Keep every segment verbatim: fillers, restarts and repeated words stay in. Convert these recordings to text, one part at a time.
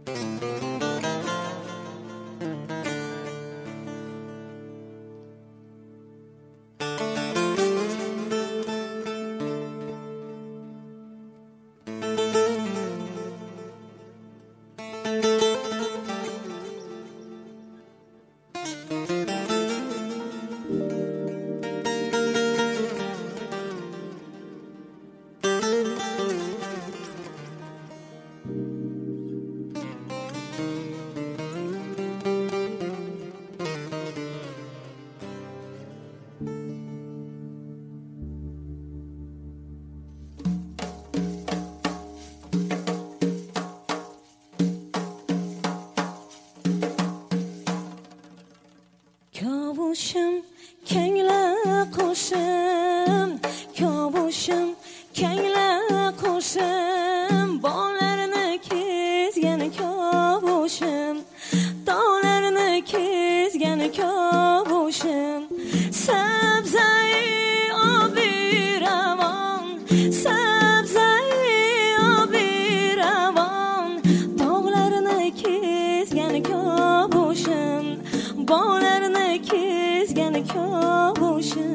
Kavuşum, kengle qo'shim, kavuşum, kengle qo'shim, bog'larni kezgan kavuşim, dog'larni kezgan kavuşim, sabzai obiravon, sabzai obiravon, dog'larni kezgan kavuşim, bog'larni kezgan kavuşim.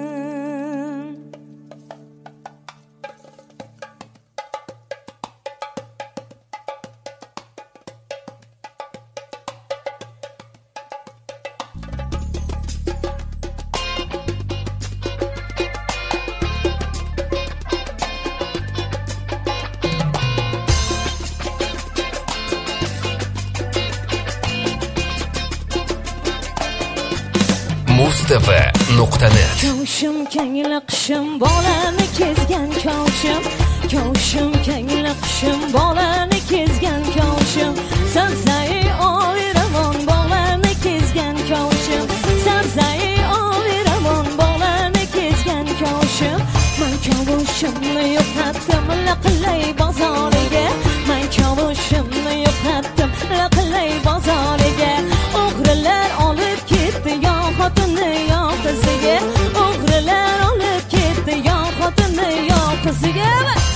Mustafa nuqta net. Kavuşum kengle qishim, bog'larni kezgan kavuşim, kavuşim kengle qishim, bog'larni kezgan kavuşim, sabzai obiravon, bog'larni kezgan kavuşim, sabzai obiravon, bog'larni kezgan kavuşim. Men kavuşimni yo'qotdim laqillay bozoriga, men kavuşimni yo'qotdim laqillay bozoriga. O'g'rilar olib ketdi yo xotini yo qiziga, o'g'rilar olib ketdi yo xotini yo qiziga.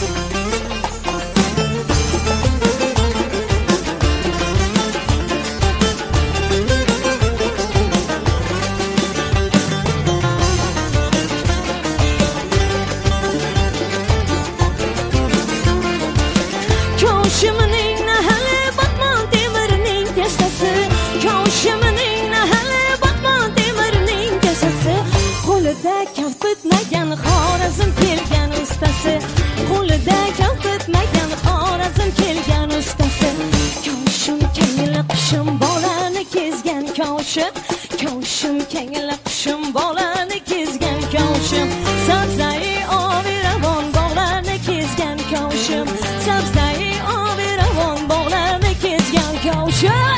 Kavuşimning nahali botmon temirning kasasi, kavuşimning nahali botmon temirning kasasi, qo'lida kaft bitmagan Xorazm kelgan ustasi, qo'lida kaft bitmagan Xorazm kelgan ustasi. Kavuşim kengle qishim, bog'larni kezgan kavuşim, kavuşim kengle qishim, bog'larni kezgan kavuşim, sabzai obiravon, bog'larni kezgan kavuşim, sabzai obiravon, bog'larni kezgan kavuşim.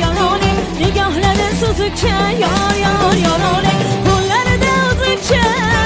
Yar yar yar yar oley, qo'llarida o'zicha